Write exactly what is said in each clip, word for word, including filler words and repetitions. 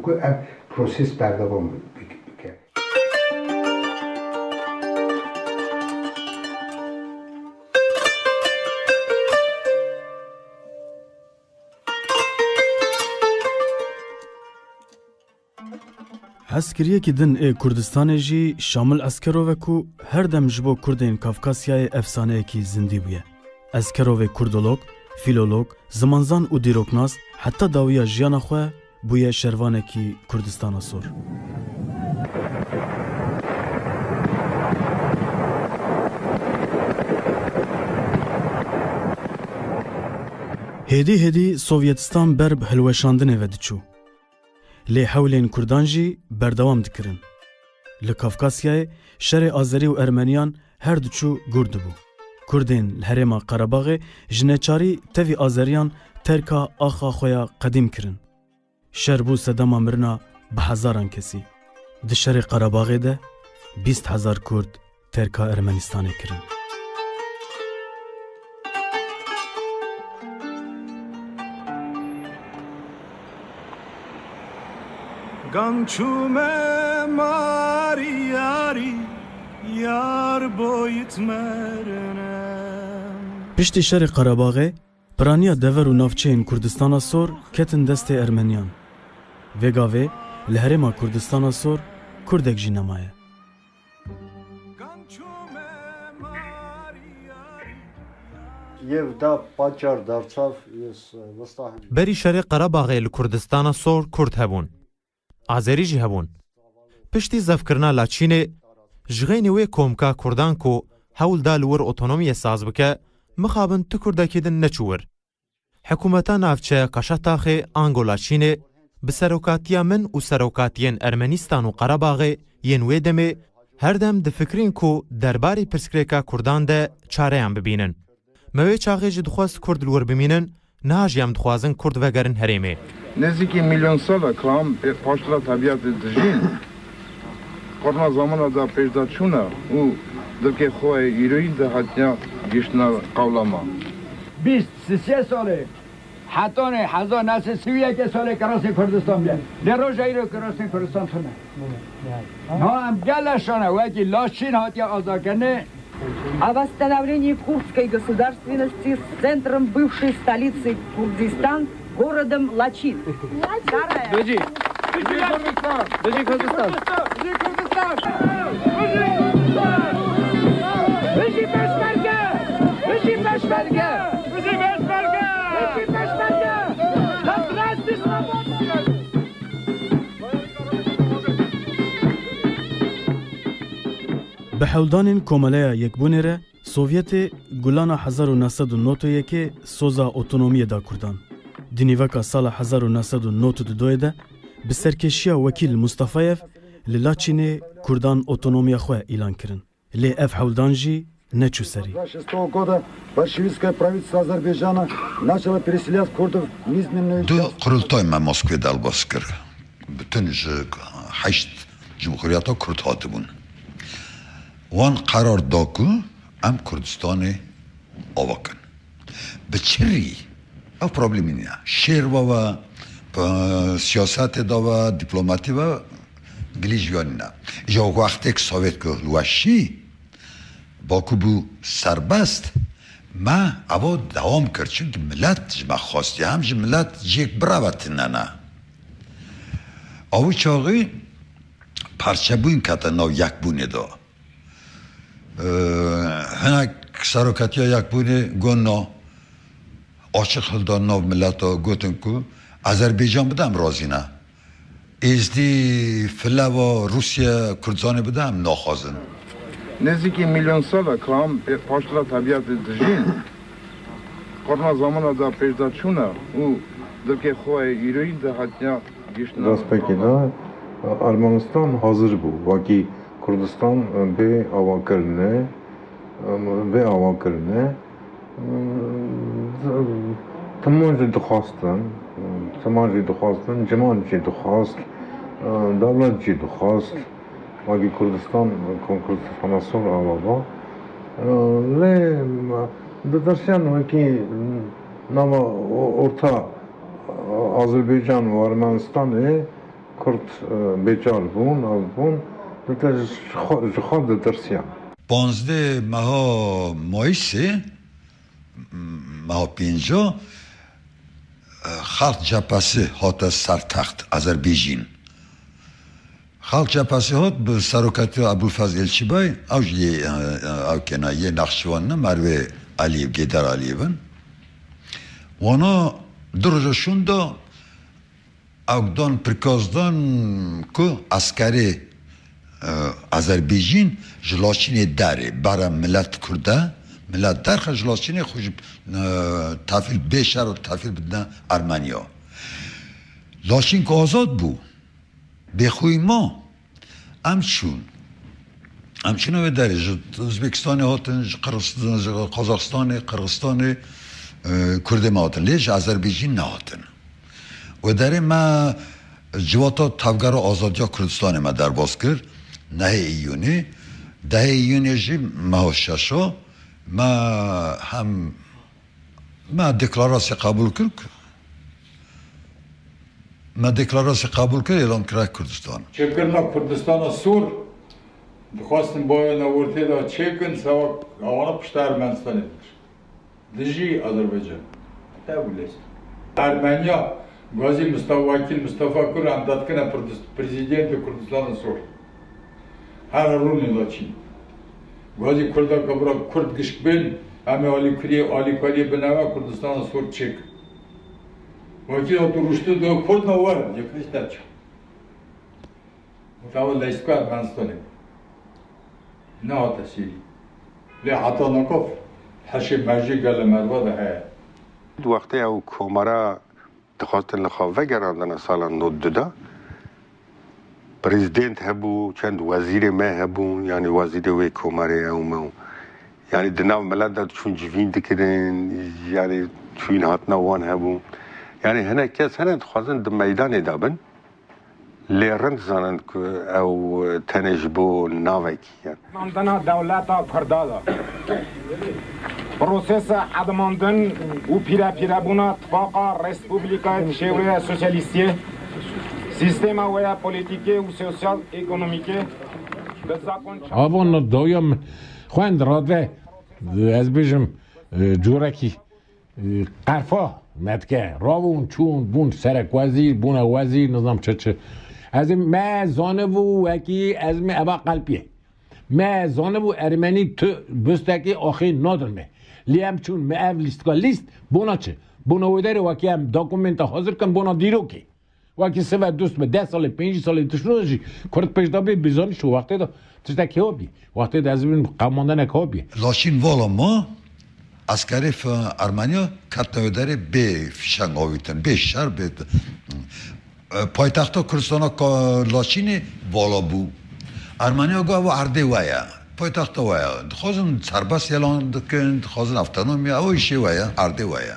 بکو ام پروسس بردوام بکن. حسکریه که دن ای کردستان جی شامل اسکرو و کو هر دم جبو کردین کافکاسیای افسانه کی زندی بویه. اسکرو و کردولوگ، فیلولوگ، زمانزان و دیروکناس حتی داویا جیانا خواه بویه شروانه کی کردستان سور. هدی هدی سوویتستان برب هلوشاندنه و دچو. لی حولین کردان جی بردوام دکرن. لکافکاسیای شر آذری و ارمنیان هر دوچو گرد بو. کردین لحرما قرباغ جنچاری توی آذریان ترکا آخا خویا قدیم کرن. شر بو صدام مرنا به هزاران کسی. ده شر قرباغ ده بیست هزار کرد ترکا ارمنستانه کرن. Gançume mari yari yar boyut mernem. پشتی شر قرباغ پرانیا دور و نافچین کردستان سور کتن دست ارمنیان. وگاوه لحرما کردستان سور کردک جی نمایه. بری شر قرباغ لکردستان سور کرد هبون. آذری جی هبون. پشتی زفکرنا لاچینه جغین وی کومکا کردان کو حول دالور اتونومی ساز بکه مخابن تو کردکی دن نچور. حکومتا نافچه قشتاخ آنگولاچینه بسروکاتیا من و سروکاتین ارمنستان و قرباغ ین وی دمه هر دم د فکرین کو درباری پرسکریکا کردان ده چاره هم ببینن. موی چاقی جی دخواست کرد لور ببینن نهاج هم دخوازن کرد وگرن هریمه. نزدیکی میلیون سال کلام پاشتلا طبیعت دژین. قرن زمان دا پیشدا چونه او دلکه خواه ایروین ده حتیا گشتنا قولما. بیست سه ساله حتی نه هزار نسل سویه که ساله کراسی کردستان بیاد. در روز ایرو کراسی کردستان تونه. ها هم گلشانه وکی لاشین حتیا آزاد کنه. О восстановлении курдской государственности с центром бывшей столицы Курдистан, городом Лачин. Дожди! Дожди Кыргызстан! Дожди Кыргызстан! Дожди Пешмерге! Дожди Пешмерге! Дожди Пешмерге! Дожди Пешмерге! Здравствуйте, свободные! به حولدان کوملیا یکبونه ره سوویت گولانا هزار و نهصد و نود و یک سوزا اتونومی دا کردان. دنیوکا سال هزار و نهصد و نود و دو ده به سرکشیا وکیل مصطفیف للاچین کردان اتونومی خو اعلان کردن. لی اف حولدان جی نچو سری. شصتого года большевистское правительство Азербайджана начало переселять курдов в низменную دو قرلتای ما مسکو دلباس کرد. بتون ج هشت جمهوریت ها کرد هاته بون. وان قرار داکو ام کردستان آوکن به چری او پرابلمی نیا شیر و سیاست دا و دیپلماتی و گلیج بیانی نه جا وقتی که سوویت که لوشی باکو بو سربست ما او دوام کرد چون که ملت جمع خواستی هم جمع ملت جیک براوت نه نه او چاقی پرچه بوین کتا ناو یک بونه دا هنک سروکتیا یک بونه گونا عاشق هلدان ناو ملتا گوتن کو آذربایجان بدم رازی نه ازدی فلا و روسیه کردستان بدم ناخوازن نزدیکی میلیون سال کلام پاشتلا طبیعت دژین قرن زمان دا پیشدا چونه او دلکه خواه ایروین ده حتیا گشتنا دست پکیده ارمنستان حاضر بود واقعی کردستان به آوان کرنه به آوان کرنه تمام جد خواستن تمام جد خواستن جمان جد خواست دولت جد خواست واقعی کردستان کردستان سر آوا لی درشان واقعی نام ارتا آذربایجان و ارمنستان کرد بیجال بون او بون دتا جخواد درسیان پانزده ماه مایسه ماه پینجا خلق جپسه هات سر تخت آذربایجان خلق جپسه هات به سروکتی ابوالفضل الچیبای او جی او کنایه نقشوان نه مروه علیب گیدر علیبن وانا درجاشون دا اوگدان پرکازدان که عسکری آذربایجان جلاشین داره برای ملت کرده ملت در خود جلاشین خوش تحویل بیشتر و تحویل بدن ارمنیا لاشین که آزاد بو بخوی ما همچون همچون هم داره ازبکستان هاتن قزاقستان قرغستان کرده ما هاتن لیش آذربایجان نه هاتن و داره ما جواتا تفگر آزادیا کردستان ما در باز کرد نه ایونی ده ایونی جی ما ششا ما هم ما دکلاراسی قبول کرد ما دکلاراسی قبول کرد اعلام کرد کردستان چه کرنا کردستان سور خواستم باید نورته دا چه کن سوا آوانا پشت ارمنستانی دجی آذربایجان تابلیست ارمنیا Gazi Mustafa Vakil Mustafa Kur andatkına prezidenti Kürdistan'ın sor. Her arun ilaçın. Gazi Kurda kabra Kurd gışkben ama Ali Kuri Ali Kuri benava Kürdistan'ın sor çek. Vakil oturuştu da Kurd ne var? Yakıştaç. Mutavıl leşka Ermenistan'ı. Ne atası? Le hatta nakaf. Haşim Merci gel merva da he. وقتی او کومرا دخواست نخواه گراندن سال نود پریزیدنت هبو چند وزیر ما هبو یعنی وزیر وی کومره او مو یعنی دناو ملت چون جوین دکرن یعنی چون هاتنا وان هبو یعنی هنه کس هنه خوازن د میدان دابن لیرند زنند که او تنجبو ناوکی یعنی ماندنا دولت کردادا پروسس ادماندن و پیرا پیرا بونا اتفاقا رسپوبلیکای شوره سوسیالیستی سیستم و پولیتیکی و سوسیال اکونومیکی آوان دایم خوند رادوه از بیشم جورکی قرفا مدکه راون چون بون سرک وزیر بون وزیر نظام چه چه از ما زانه و وکی از می ابا قلبیه ما زانه و ارمنی تو بستکی آخی نادرمه لیم چون ما اف لیست که لیست بونا چه بونا ویداره وکی هم داکومنت حاضر کن بونا دیرو که وکی سه و دوست به ده سال پنج سال تشنو جی کرد پیش دا بی بیزانی شو وقتی دا تشتا که ها بی وقتی دا از بین قماندن که ها بی لاشین والا ما اسکری ارمنیا کتنوی داره به فیشنگ آویتن به شهر به پایتخت کردستان لاشین والا بو ارمنیا گاه و عرده ویا پایتخت ویا خوازن سرباس یلان دکن خوازن افتانومی او ایشی ویا عرده ویا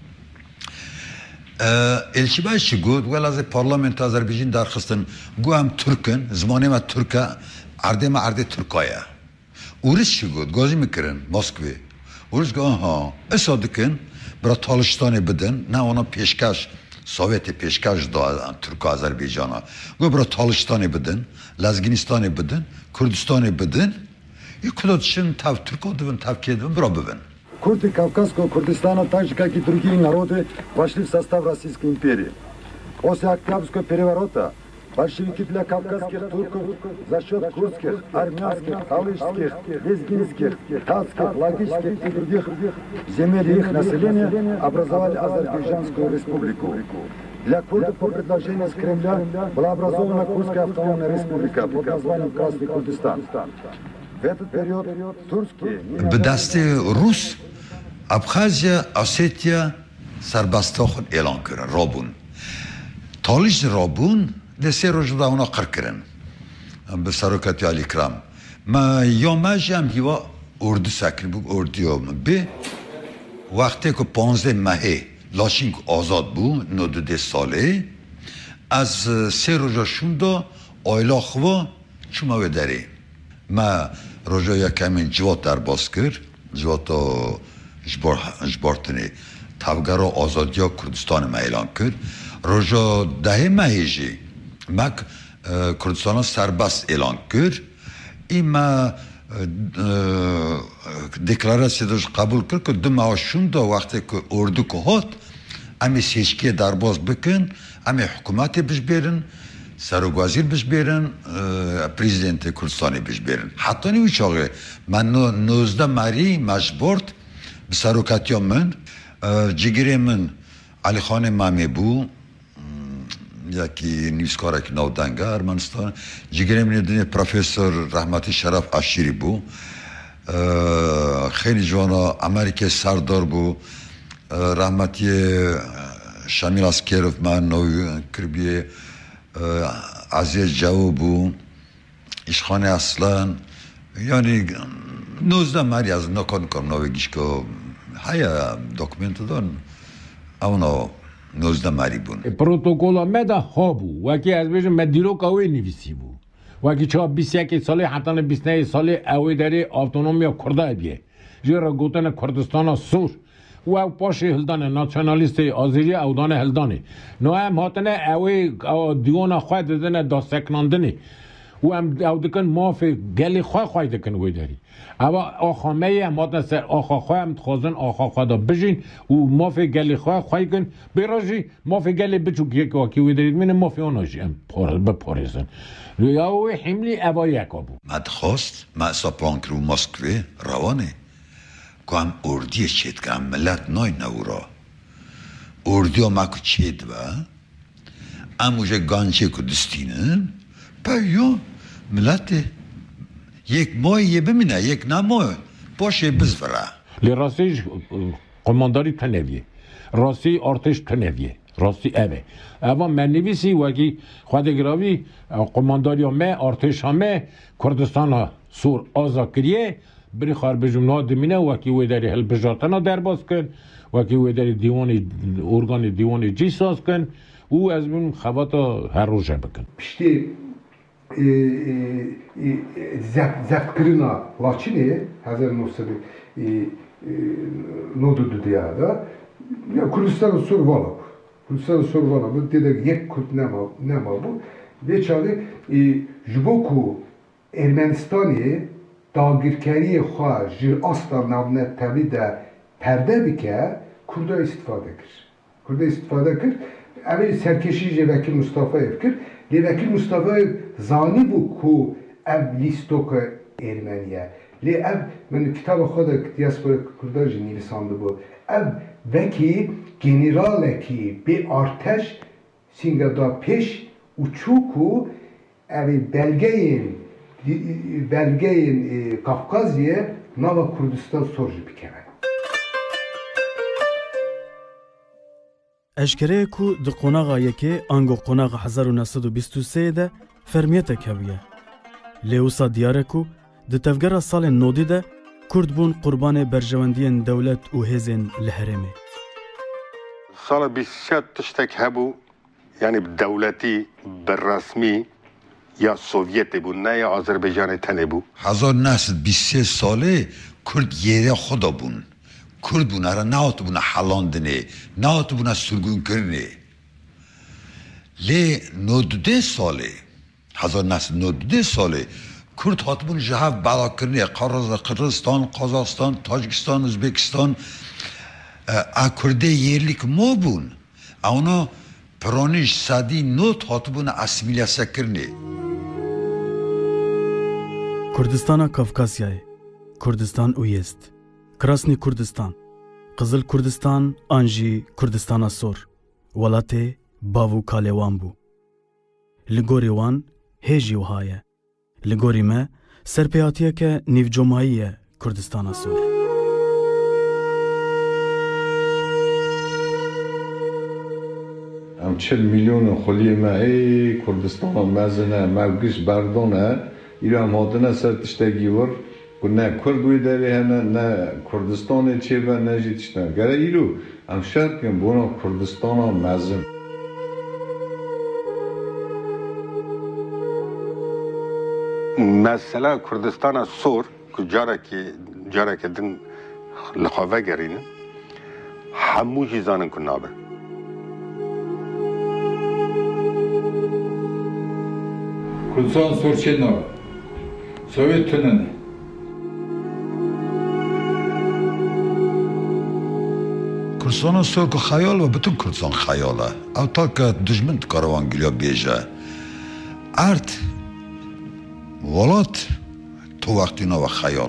الچیبای چی گود ول از پارلمنت آذربایجان درخواستن گو هم ترکن زمانی ما ترکا عرده ما عرده ترکایا اورش چی گود گازی میکرن مسکوی اورش گو آها اصادکن برا تالشتانی بدن نه اونا پیشکش سوویت پیشکش دا ترک آذربایجانا گو برا تالشتانی بدن لزگینستانی بدن کردستانی بدن и куда чин тав туркодвен тав кедвен бробвен. Курды Кавказского Курдистана, так же как и другие народы, вошли в состав Российской империи. После Октябрьского переворота большевики для кавказских турков за счет курдских, армянских, алышских, лезгинских, татских, лагических и других земель и их населения образовали Азербайджанскую республику. Для курдов по предложению с Кремля была образована Курдская автономная республика под названием Красный Курдистан. В этот период турские... به دست روس ابخازیا آسیتیا سربستا خود اعلان کردن رابون تالیش رابون ده سه روز دا اونا قر کردن به سروکتی علی کرام ما یا مجی هم هیوا اردو سکر بود اردو به وقتی که پانزده ماه لاشین آزاد بود نودده ساله از سه روزشون دا آیلا خوا چوما و داره ما روزا یکمین جوات در باز کرد جوات جبارتنی تفگر آزادی کردستان ما اعلان کرد روزا ده ماهیجی مک کردستان سربست اعلان کرد ایما دکلاراسیه داشت قبول کرد که دو معاشون دا وقتی که اردو که هات امی سیشکی درباز بکن امی حکومتی بش بیرن سروگوازیر بش بیرن پریزیدنت کردستانی بش بیرن حتی نیوی چاقه من نوزده مری مجبورد به سروکتیا من جگیره من علی خان مامی بو یکی نیوزکاره که نو دنگه ارمنستان جگیره من دنیا پروفیسور رحمتی شرف عشیری بو خیلی جوانا امریکه سردار بو رحمتی شامیل اسکیروف من نوی کربیه عزیز جو بو ایشخانه اصلا یعنی نوزده مری از نکن کم نویگیش که هیا دکمنت دارن اونا نوزده مری بون پروتوکولا مده ها بو وکی از بیشم مدیرو کاوی نویسی بو وکی چه بیست یک ساله حتی بیست نه ساله اوی داری автономия کرده بیه جرا گوتن کردستان سور و پاشی هلدان ناسیونالیست آذری او دان هلدانی نو هم هاتنه اوی دیونا خواهد دادنه دا سکناندنی و هم او دکن مافی گلی خواه خواهد دکن وی داری اما آخامه هم هاتنه سر آخا خواه هم تخوازن آخا خواه دا بجین و مافی گلی خواه خواهد کن بیراجی مافی گلی بچو که که وی دارید من مافی آناجی هم بپاریزن یا اوی حملی اوی یکا بود مدخواست معصا پانکرو مسکوی روانه که هم اردی چید که هم ملت نای نورا اردی ها مکو چید و هم اوجه گانچه کردستینن پا یا ملت یک ماه یه بمینه یک نماه باشه بزوره لی راستیش قمانداری تنویه راستی ارتش تنویه راستی اوه اما من نویسی وکی خودگراوی قمانداری همه ارتش همه کردستان ها سور آزا کریه بری خار بجمنا دمینه وکی وی داری هل بجارتنا در باز کن وکی وی داری دیوان ارگان دیوان جی ساز کن او از بین خواتا هر روزه بکن پشتی زفت کرنا لاچینی هزار و نهصد و نود و دو دیاده کردستان سور والا کردستان سور والا بود دیده یک کرد نما بود ve çalı jboku Ermenistan'ı dagirkeriye xwa ji asla navne tabi de perde bike Kurda istifade kir. Kurda istifade kir. Evi serkeşi je Vekil Mustafa'yı kir. Li Vekil Mustafa'yı zani bu ku ev listoka Ermeniye. Li ev men kitabı xwe diaspora Kurda ji nivîsandı bu. Ev vekî generalekî bi arteş Singada peş uçuku evi belgeyin belgeyin Kafkazye nava Kurdistan sorju bikeve. Eşkereye ku di qonağa yekê ango qonağa hezar û neh sed û bîst û sê de fermiyetek hebiye. Lê wisa diyar e ku di tevgera salên nodî de Kurd bûn qurbanê berjewendiyên dewlet û hêzên li herêmê. Sala bîst û şet tiştek hebû yani dewletî berresmî ya Sovyetê bû ne ya Azerbaycanê tenê bû. hezar û neh sed bîst û sê salê Kurd yerê xwe da bûn. Kurd bûn here nehatibûne helandinê, nehatibûne surgûnkirinê. Lê nod û dê salê, hezar û neh sed nod û dê salê Kurd hatibûn ji hev belakirinê Qirgizistan, Qazaqstan, Tacikistan, Uzbekistan a Kurdê yerlîk mo bûn. Ewna piranî ji sedî nod hatibûne asîmîlesekirinê. Kurdistana Kafkasyayê, Kurdistan û Yezd, Krasnî Kurdistan, Qizil Kurdistan an jî Kurdistana Sor, welatê bav û kalê wan bû. Li gorî wan hê jî wiha ye. Li gorî me serpêhatiyeke nîvcomayî ye Kurdistana Sor. Em çil milyonên xuliyê me ê Kurdistana mezin e mevgiş berdon e îro em hatine ser tiştekî wir ku ne Kurd wê derê hene ne Kurdistanê çêbe ne jî tiştek. Gere îro em şerkin bûna Kurdistana mezin. Mesela Kurdistana Sor ku carekî carekê din li xwe vegerînin hemû jî zanin ku nabe. Kurdistan Surçinova. Sovyet tüneni. Kurdistan Sur که خیال و bütün Kurdistan خیاله او تا که دجمن کاروانگیلیا بیجه ارت ولات تو وقتی نو خیال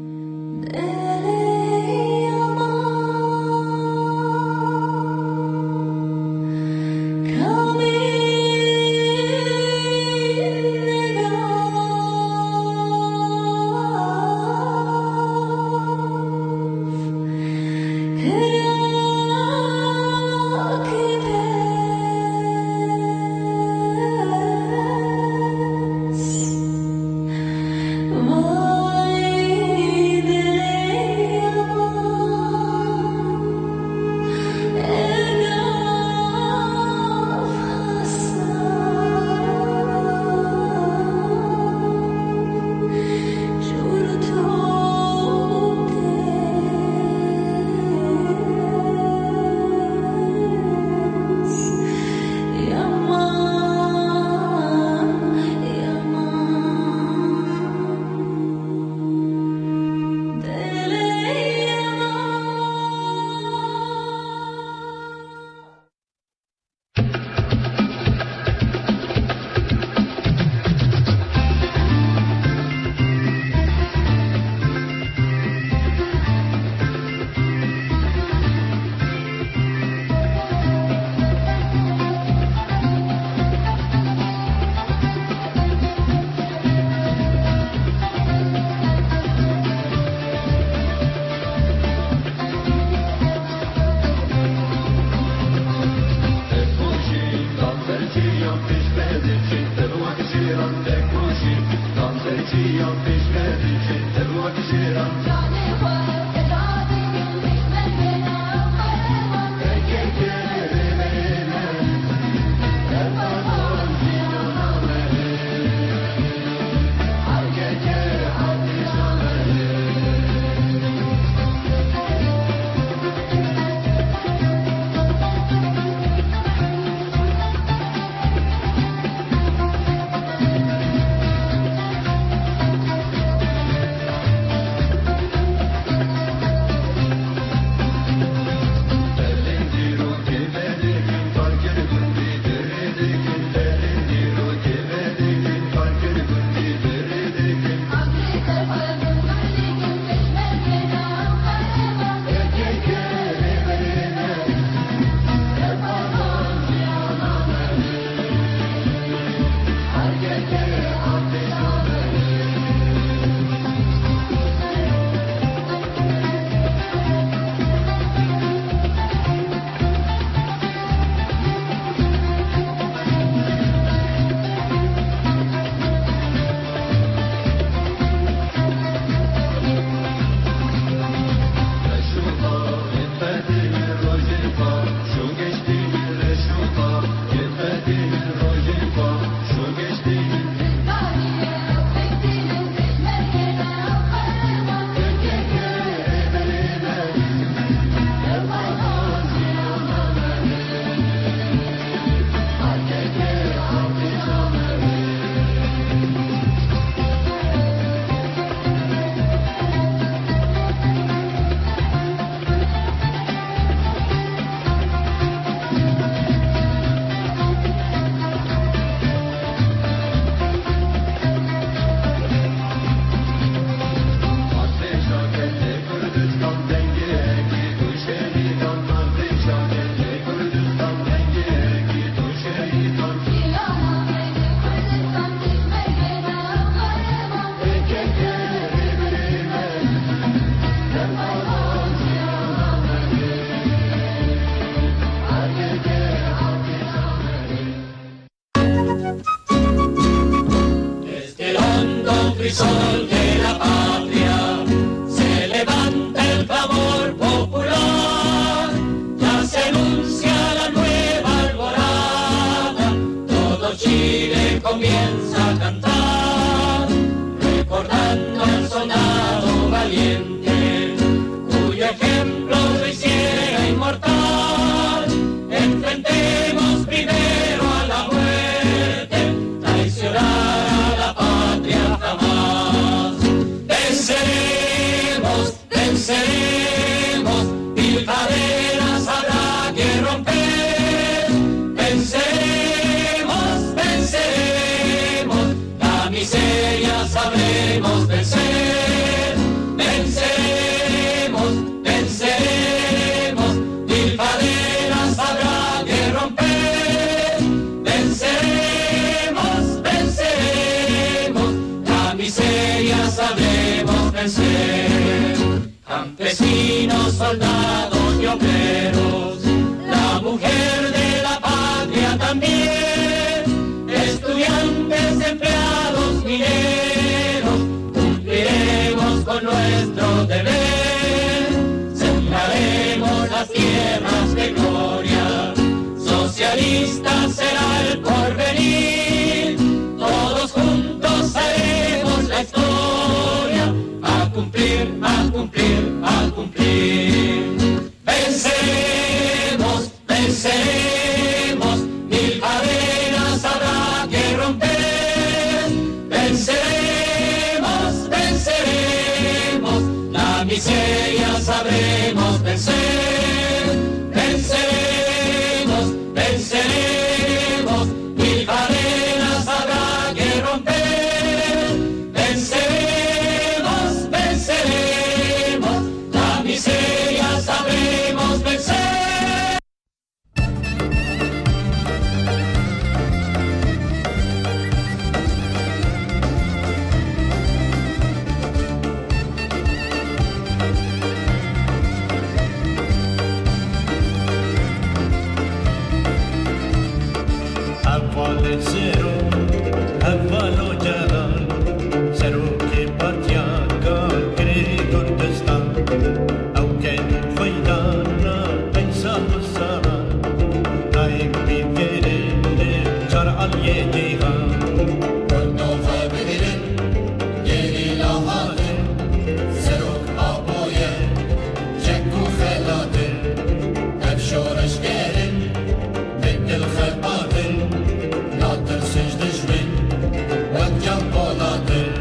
sol de la patria, se levanta el clamor popular, ya se anuncia la nueva alborada, todo Chile comienza a cantar, recordando al soldado valiente, cuyo ejemplo lo hiciera inmortal. Enfrentemos primero a la muerte, traicionar campesinos, soldados y obreros, la mujer de la patria también, estudiantes, empleados, mineros, cumpliremos con nuestro deber, sembraremos las tierras de gloria, socialista será el porvenir, todos juntos haremos la historia, a cumplir, a cumplir, a cumplir. Venceremos, venceremos, mil cadenas habrá que romper. Venceremos, venceremos, la miseria sabremos vencer. Venceremos, venceremos, mil cadenas habrá que romper. Venceremos, venceremos, la miseria sabremos vencer. أول زيرو أول جلال زيرو كي بارتياكا كري كردستان أو كان فيدانا بيسان السلام نايم بيبيرين شرع اليديها كردوفا بيرين يلي لهاتن زيروك أبويا جكو خلاتن أبشورش كيرين بيت الخباتن ناطر سجد جبين وجم بولاتن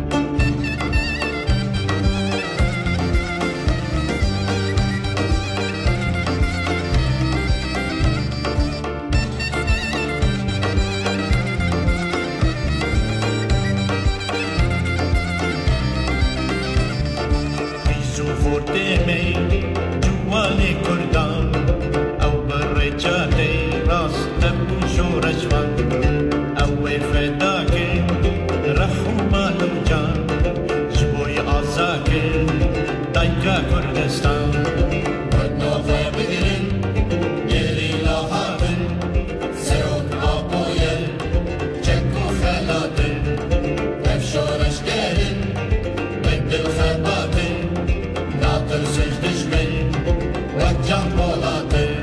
بيزو فورتيمي جوالي كردان أو بالرجالي راس تبو شو رجوان أو فداكن رحو مالو جان جبوي عزاكن دايكا كردستان ودنوفا بقرن يلي لهاتن سيروك أبويا جكو خلاتن أفشورش كارن بد الخباتن ناطر سجد جبين وجان بولاتن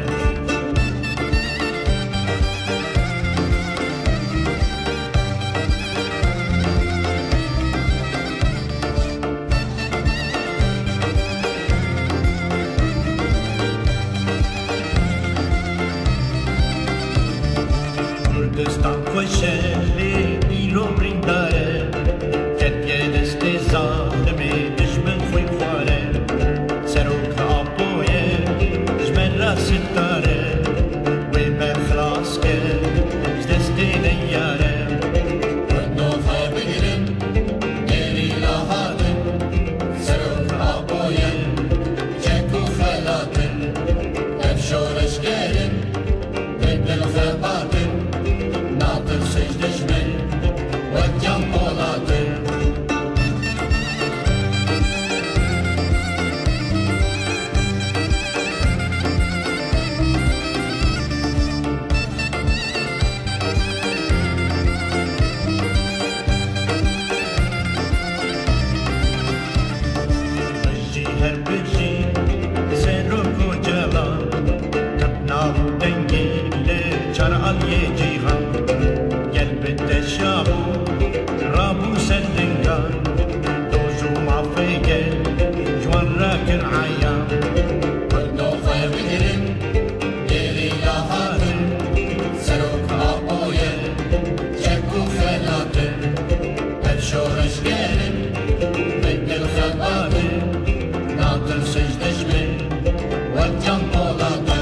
Kurdistan koşeli ilo brindare Tepye destezade mi düşmen خوی خواره سروک آبویه جمن را ستاره وی بخلاص که دستی نیاره کردوفا بگیرن گری لحادن سروک آبویه چکو خلاتن افشورش گرن بدل خباتن ناطر سجدش من وجم بولاتن بجي هر بجي سروك وجلال تبناه دنگی لچرع اليجيها قلب التشابو رابو سلنقان دوزو ما فيقل جوان راكن عيان كردوفا بقرن يلي لهاتن سروك أبويا جكو خلاتن أبشورش قرن بد الخباتن ناطر سجد جبين وجم بولاتن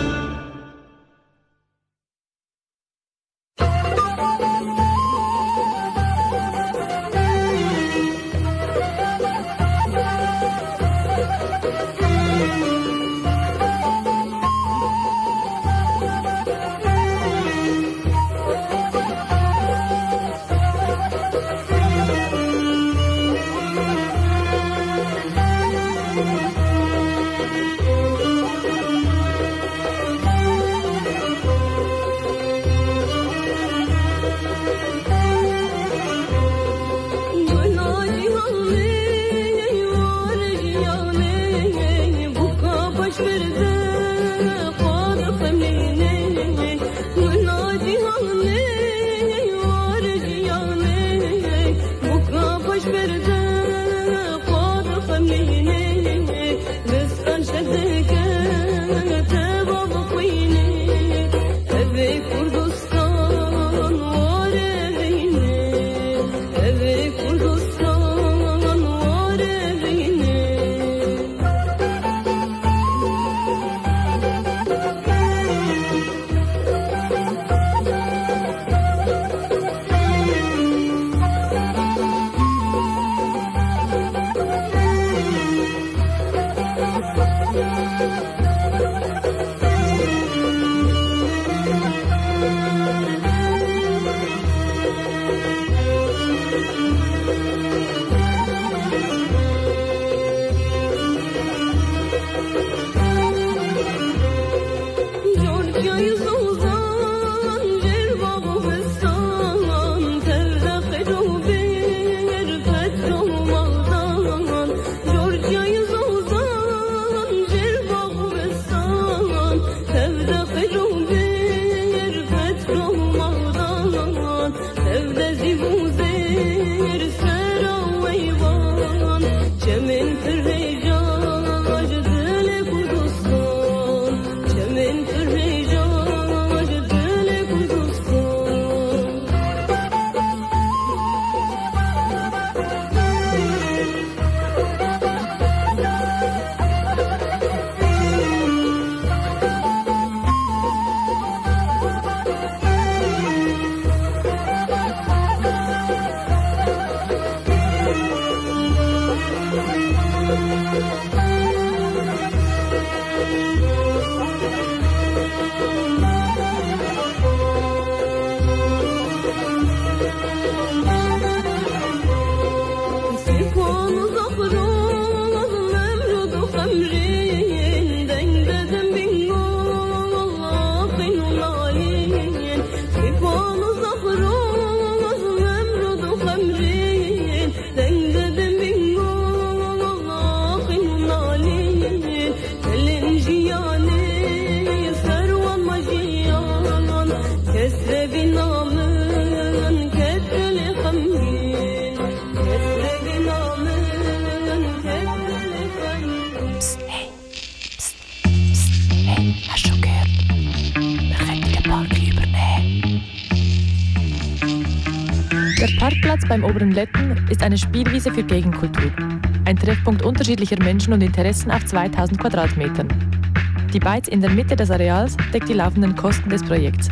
Der Parkplatz beim Oberen Letten ist eine Spielwiese für Gegenkultur. Ein Treffpunkt unterschiedlicher Menschen und Interessen auf zweitausend Quadratmetern. Die Beiz in der Mitte des Areals deckt die laufenden Kosten des Projekts.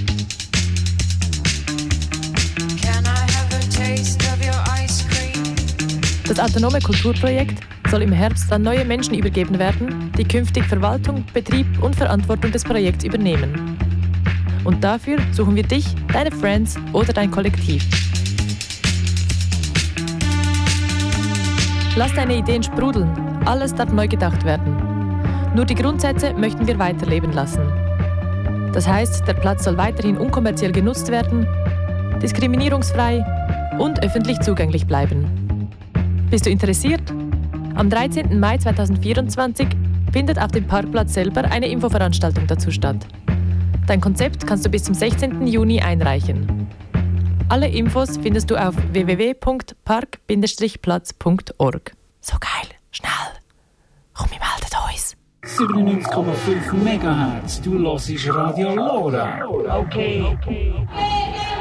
Das autonome Kulturprojekt soll im Herbst an neue Menschen übergeben werden, die künftig Verwaltung, Betrieb und Verantwortung des Projekts übernehmen. Und dafür suchen wir dich, deine Friends oder dein Kollektiv. Lass deine Ideen sprudeln, alles darf neu gedacht werden. Nur die Grundsätze möchten wir weiterleben lassen. Das heißt, der Platz soll weiterhin unkommerziell genutzt werden, diskriminierungsfrei und öffentlich zugänglich bleiben. Bist du interessiert? Am dreizehnten Mai zweitausendvierundzwanzig findet auf dem Parkplatz selber eine Infoveranstaltung dazu statt. Dein Konzept kannst du bis zum sechzehnten Juni einreichen. Alle Infos findest du auf w w w punkt park Bindestrich platz punkt org. So geil, schnell! Komm, wir melden uns! siebenundneunzig Komma fünf Megahertz, du hörst Radio Lora. Okay. okay.